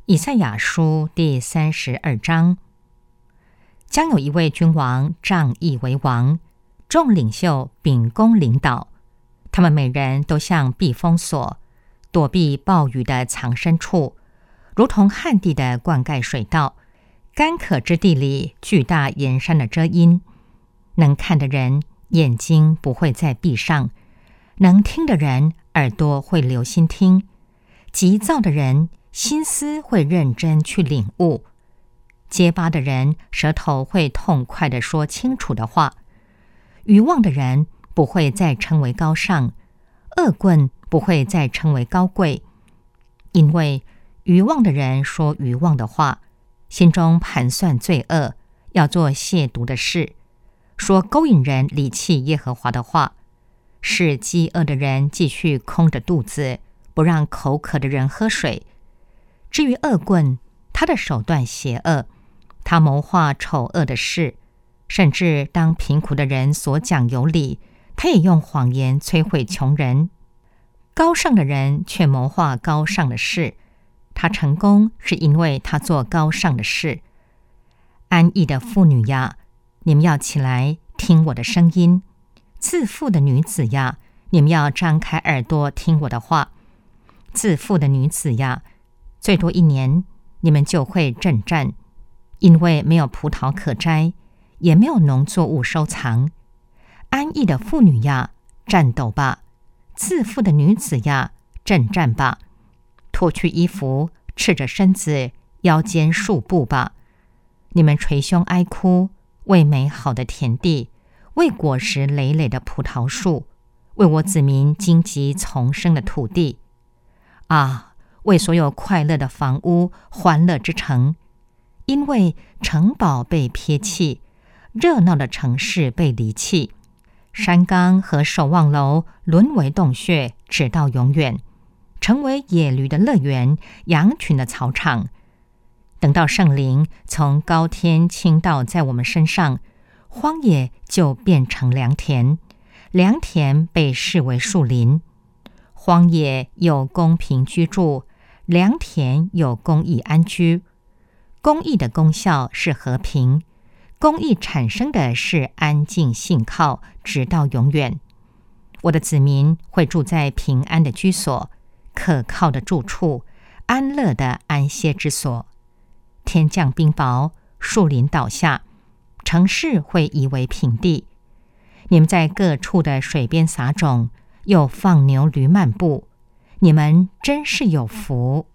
以赛亚书第32章，将有一位君王仗义为王，众领袖秉公领导，他们每人都像避风所，躲避暴雨的藏身处，如同旱地的灌溉水道，干渴之地里巨大岩山的遮阴。能看的人眼睛不会再闭上，能听的人耳朵会留心听，急躁的人心思会认真去领悟，结巴的人舌头会痛快地说清楚的话，愚妄的人不会再称为高尚，恶棍不会再称为高贵，因为愚妄的人说愚妄的话，心中盘算罪恶，要做亵渎的事，说勾引人离弃耶和华的话，使饥饿的人继续空着肚子，不让口渴的人喝水。至于恶棍，他的手段邪恶，他谋划丑恶的事，甚至当贫苦的人所讲有理，他也用谎言摧毁穷人。高尚的人却谋划高尚的事，他成功是因为他做高尚的事。安逸的妇女呀，你们要起来听我的声音；自负的女子呀，你们要张开耳朵听我的话。自负的女子呀，最多1年，你们就会阵战，因为没有葡萄可摘，也没有农作物收藏。安逸的妇女呀，战斗吧；自负的女子呀，阵战吧。脱去衣服，赤着身子，腰间束布吧。你们捶胸哀哭，为美好的田地，为果实累累的葡萄树，为我子民荆棘丛生的土地。啊，为所有快乐的房屋，欢乐之城，因为城堡被撇弃，热闹的城市被离弃，山冈和守望楼沦为洞穴，直到永远，成为野驴的乐园，羊群的草场。等到圣灵从高天倾倒在我们身上，荒野就变成良田，良田被视为树林。荒野有公平居住，良田有公义安居。公义的功效是和平，公义产生的是安静信靠，直到永远。我的子民会住在平安的居所，可靠的住处，安乐的安歇之所。天降冰雹，树林倒下，城市会夷为平地。你们在各处的水边撒种，又放牛驴漫步，你们真是有福。